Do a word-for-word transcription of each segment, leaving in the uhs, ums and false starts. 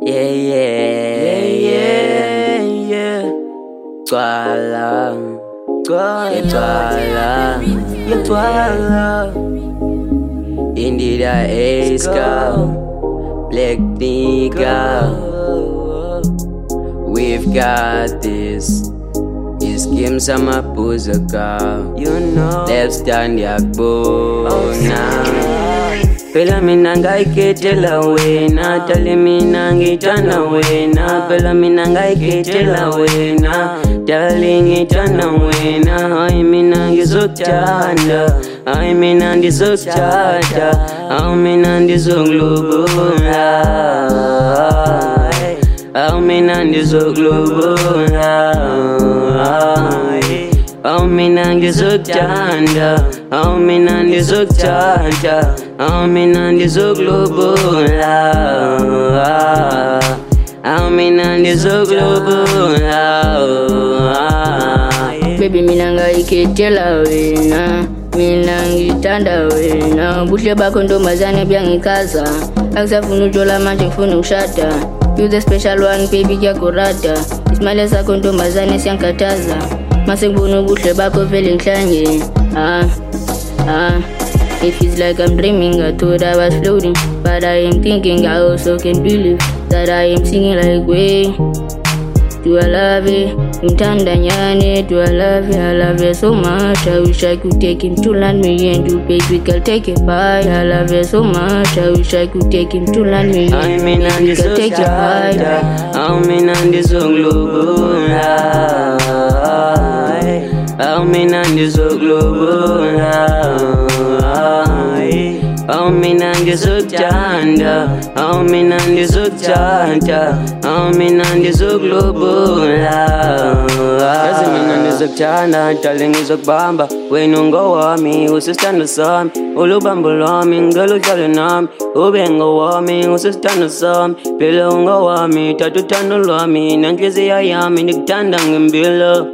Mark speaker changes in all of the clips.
Speaker 1: Yeah, yeah, yeah, yeah. Twala, twala, twala, yeah, twala. Indeed, I ace girl, black nigga. We've got this. This game sama puzaka. You know, left stand yakbona. Pela mina ngaiketela wena, tali mina ngitana wena. Pela mina ngaiketela wena, tali ngitana wena. Ay mina ngizokuthanda, ay mina ndizokuthanda, ay mina ndizokulubula, ay mina ndizokulubula. Oh, mina ngizokuthanda, oh mina ndizokuthanda, oh mina ndizokulubula, oh mina ndizokulubula.
Speaker 2: Baby mina ngaiketela wena, mina ngithanda wena. Buhle bakho ntombazane buyangikaza, akusafuna utjola manje ngifuna ukushada. You the special one baby kuyakurada, ismail sakho ntombazane siyangikhathaza. Mase ngibona ubuhle bakho vele ngihlanje. Ah, ah. It feels like I'm dreaming. I thought I was floating, but I am thinking. I also can believe that I am singing like way. Do I love it? Mtandanyane, do I love it? I love it so much. I wish I could take him to land me and do baby girl take it by. I love it so much. I wish I could take him to land me and do baby girl take it by.
Speaker 1: I'm in and this global. I'm in and this global. I'm in and this tanda. I'm in and this tanda. I'm in and this global. Kazi mina ndizokuthanda, darling ngizokubamba. Wena ungowami, usisithando sami. Ulubambo lwami, ngicela uhlale nami. Ube ngowami, usisithando sami. Phela ungowami, thatha uthando lwami. Nenhliziyo yami ndikuthanda ngempilo.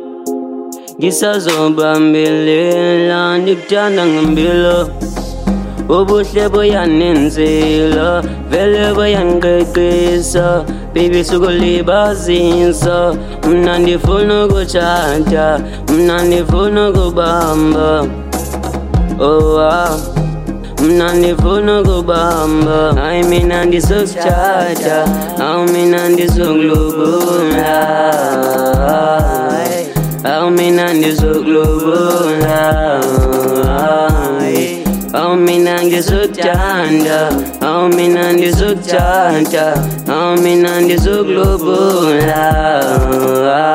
Speaker 1: Ngisazobambelela, ndikuthanda ngempilo. Ubuhle buyanenzela, vele buyangiqeqisa. Baby sukulibazisa, mna ndifuna ukushada, mna ndifuna ukubamba. Oh ah, mna ndifuna ukubamba. Ay mina ndizokushada, ay mina ndizokulubula, ay mina ndizokulubula. Oh mina ngizokuthanda, oh mina ndizokuthanda, oh mina ndizokulubula.